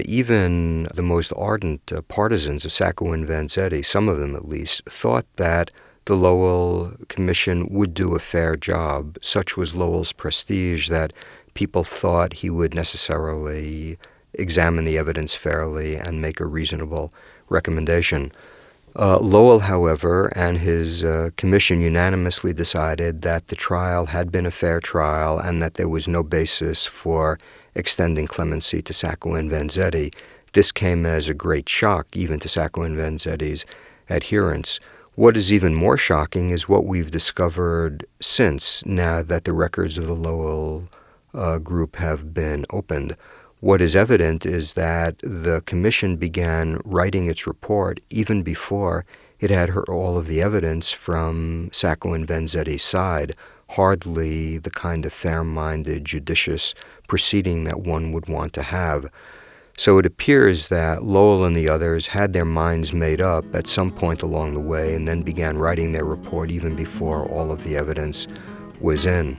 Speaker 15: even the most ardent partisans of Sacco and Vanzetti, some of them at least, thought that the Lowell Commission would do a fair job. Such was Lowell's prestige that people thought he would necessarily examine the evidence fairly and make a reasonable recommendation. Lowell, however, and his commission unanimously decided that the trial had been a fair trial and that there was no basis for extending clemency to Sacco and Vanzetti. This came as a great shock even to Sacco and Vanzetti's adherents. What is even more shocking is what we've discovered since, now that the records of the Lowell group have been opened. What is evident is that the commission began writing its report even before it had heard all of the evidence from Sacco and Vanzetti's side, hardly the kind of fair-minded, judicious proceeding that one would want to have. So it appears that Lowell and the others had their minds made up at some point along the way and then began writing their report even before all of the evidence was in.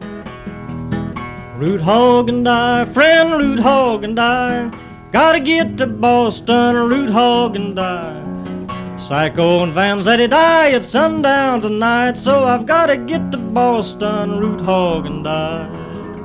Speaker 10: Root hog and I, friend root hog and I, gotta get to Boston, root hog and I. Sacco and Vanzetti die at sundown tonight, so I've gotta get to Boston, root hog and I.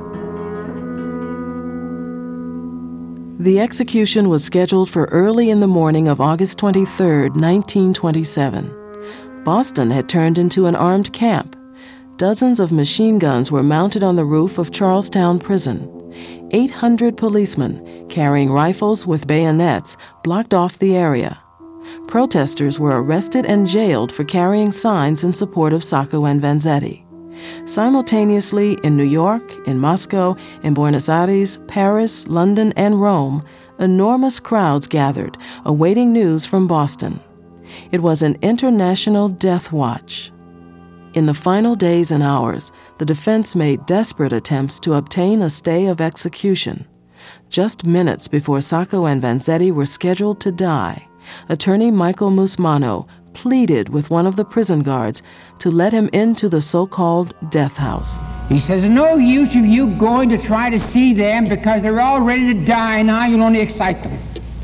Speaker 2: The execution was scheduled for early in the morning of August 23, 1927. Boston had turned into an armed camp. Dozens of machine guns were mounted on the roof of Charlestown Prison. 800 policemen, carrying rifles with bayonets, blocked off the area. Protesters were arrested and jailed for carrying signs in support of Sacco and Vanzetti. Simultaneously, in New York, in Moscow, in Buenos Aires, Paris, London, and Rome, enormous crowds gathered, awaiting news from Boston. It was an international death watch. In the final days and hours, the defense made desperate attempts to obtain a stay of execution. Just minutes before Sacco and Vanzetti were scheduled to die, attorney Michael Musmano pleaded with one of the prison guards to let him into the so-called death house.
Speaker 1: He says, there's no use of you going to try to see them because they're all ready to die now. You'll only excite them.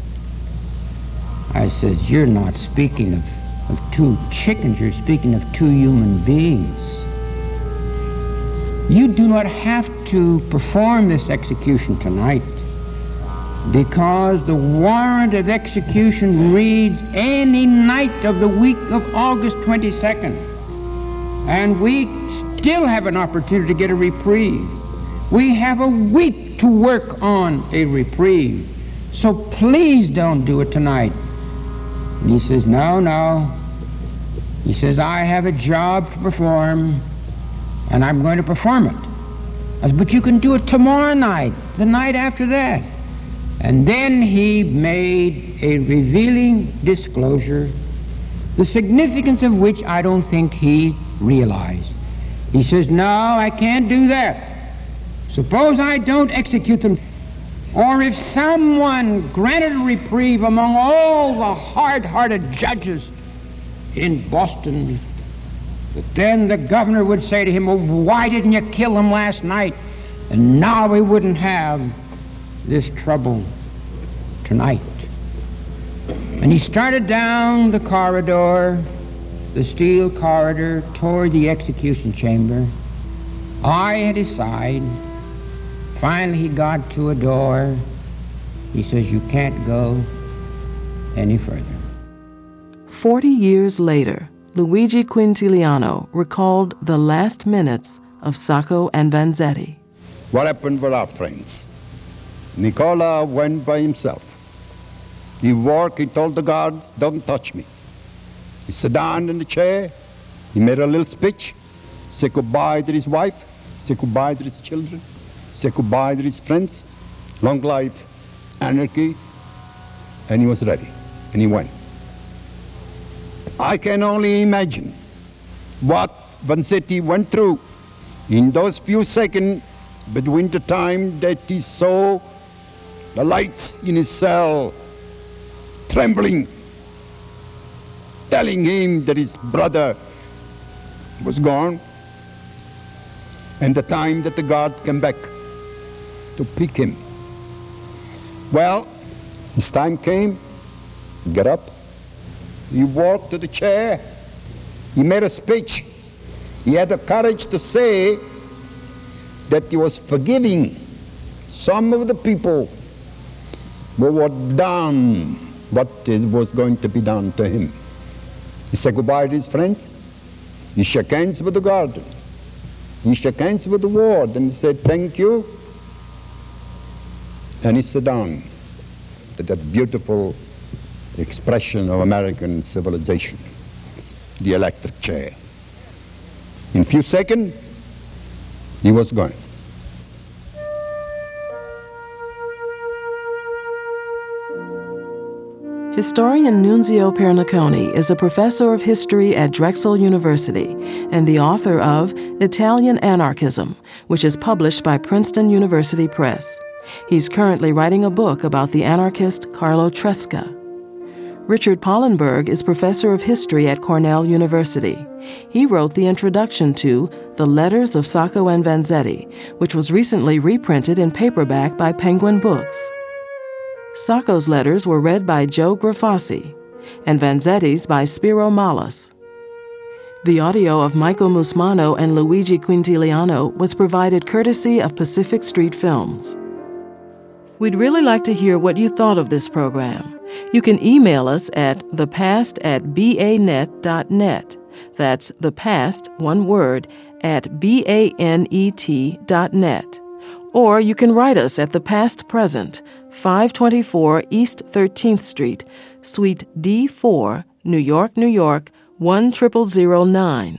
Speaker 1: I says, you're not speaking of 2 chickens. You're speaking of 2 human beings. You do not have to perform this execution tonight because the warrant of execution reads any night of the week of August 22nd. And we still have an opportunity to get a reprieve. We have a week to work on a reprieve. So please don't do it tonight. And he says, no. He says, I have a job to perform, and I'm going to perform it. I said, but you can do it tomorrow night, the night after that. And then he made a revealing disclosure, the significance of which I don't think he realized. He says, no, I can't do that. Suppose I don't execute them, or if someone granted a reprieve among all the hard-hearted judges in Boston, but then the governor would say to him, well, why didn't you kill them last night? And now we wouldn't have this trouble tonight. And he started down the corridor, the steel corridor, toward the execution chamber. I at his side. Finally, he got to a door. He says, "You can't go any further."
Speaker 2: 40 years later, Luigi Quintiliano recalled the last minutes of Sacco and Vanzetti.
Speaker 6: What happened with our friends? Nicola went by himself. He walked, he told the guards, "Don't touch me." He sat down in the chair, he made a little speech, said goodbye to his wife, said goodbye to his children, said goodbye to his friends, long life, anarchy, and he was ready, and he went. I can only imagine what Vanzetti went through in those few seconds between the time that he saw the lights in his cell trembling, telling him that his brother was gone, and the time that the guard came back to pick him. Well, his time came, he got up, he walked to the chair, he made a speech. He had the courage to say that he was forgiving some of the people who were done what was going to be done to him. He said goodbye to his friends, he shook hands with the guard, he shook hands with the ward, and he said thank you, and he sat down to that beautiful expression of American civilization, the electric chair. In a few seconds, he was gone.
Speaker 2: Historian Nunzio Perniconi is a professor of history at Drexel University and the author of Italian Anarchism, which is published by Princeton University Press. He's currently writing a book about the anarchist Carlo Tresca. Richard Pollenberg is professor of history at Cornell University. He wrote the introduction to The Letters of Sacco and Vanzetti, which was recently reprinted in paperback by Penguin Books. Sacco's letters were read by Joe Grafassi, and Vanzetti's by Spiro Mallas. The audio of Michael Musmano and Luigi Quintiliano was provided courtesy of Pacific Street Films. We'd really like to hear what you thought of this program. You can email us at thepast@banet.net. That's thepast, one word, @banet.net. Or you can write us at The Past Present, 524 East 13th Street, Suite D4, New York, New York, 10009.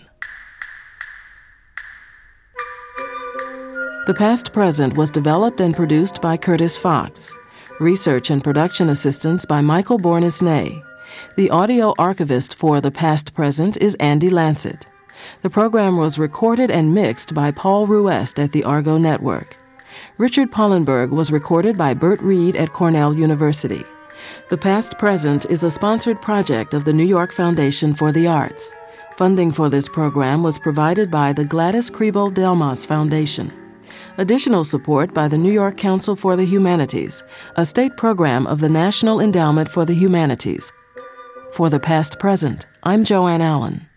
Speaker 2: The Past Present was developed and produced by Curtis Fox. Research and production assistance by Michael Bornisnay. The audio archivist for The Past Present is Andy Lancet. The program was recorded and mixed by Paul Ruest at the Argo Network. Richard Pollenberg was recorded by Bert Reed at Cornell University. The Past Present is a sponsored project of the New York Foundation for the Arts. Funding for this program was provided by the Gladys Kriebel Delmas Foundation. Additional support by the New York Council for the Humanities, a state program of the National Endowment for the Humanities. For The Past Present, I'm Joanne Allen.